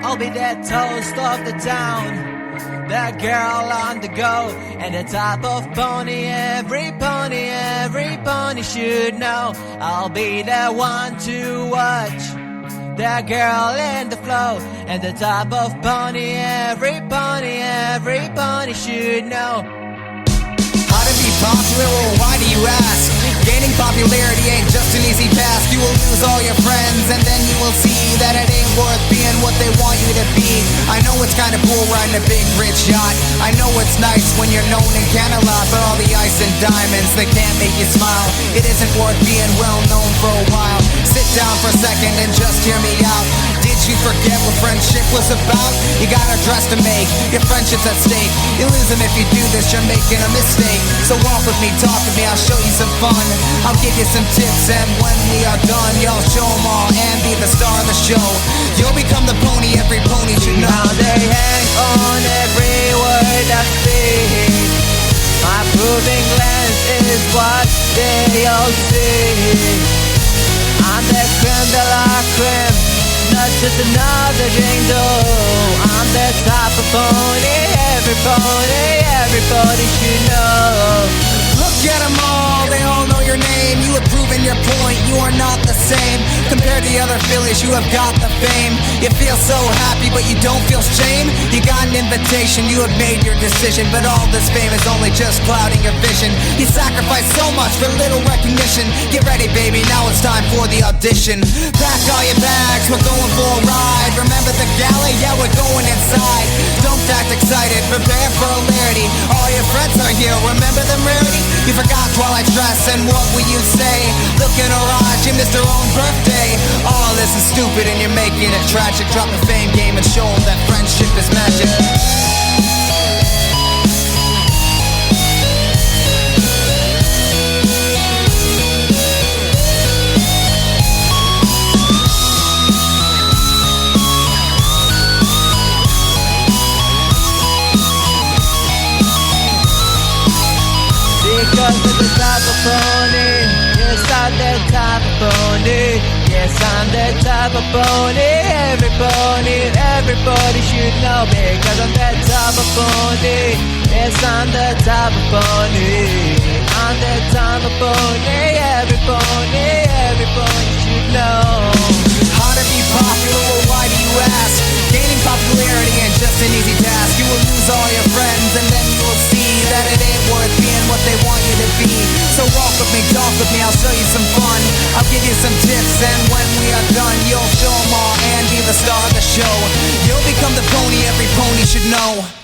I'll be that toast of the town, that girl on the go, and the type of pony every pony should know. I'll be the one to watch, that girl in the flow, and the type of pony every pony should know. How to be popular, well, why do you ask? Gaining popularity ain't just an easy task. You will lose all your friends, and then you will see that it ain't worth being what they want you to be. I know it's kinda cool riding a big rich yacht. I know it's nice when you're known and can a lot, but all the ice and diamonds, they can't make you smile. It isn't worth being well known for a while. Sit down for a second and just hear me out. Did you forget what friendship was about? You got a dress to make, your friendship's at stake. You lose them if you do this, you're making a mistake. So walk with me, talk with me, I'll show you some fun. I'll give you some tips, and when we are done, y'all show them all and be the star of the show. You'll become the pony every pony should know. Now they hang on every word I speak. My proving lens is what they all see. I'm the creme de la creme, not just another jingle. I'm the type of pony everybody should know. Look at them all, they all know your name. You have proven your point, you are not the same. Compared to the other Phillies, you have got the fame. You feel so happy, but you don't feel shame. You got an invitation, you have made your decision, but all this fame is only just clouding your vision. You sacrifice so much for little recognition. Get ready, baby, now it's time for the audition. Pack all your bags, we're going for a ride. Remember the galley? Yeah, we're going inside. Don't act excited, prepare for hilarity. All your friends are here, remember them rarity? You forgot Twilight's dress, and what will you say? Look in her eyes, you missed her own birthday. All this is stupid and you're making it tragic. Drop the fame game and show them that friendship is magic. Because of the type of pony, yes I'm that type of pony. Yes I'm that type of pony, everybody should know. Because I'm that type of pony, yes I'm that type of pony. I'm that type of pony, everybody should know. How to be popular, well, why do you ask? Gaining popularity ain't just an easy task. You will lose all your friends, and then you will see that it ain't worth being what they want you to be. So walk with me, talk with me, I'll show you some fun. I'll give you some tips, and when we are done, you'll show them all and be the star of the show. You'll become the pony every pony should know.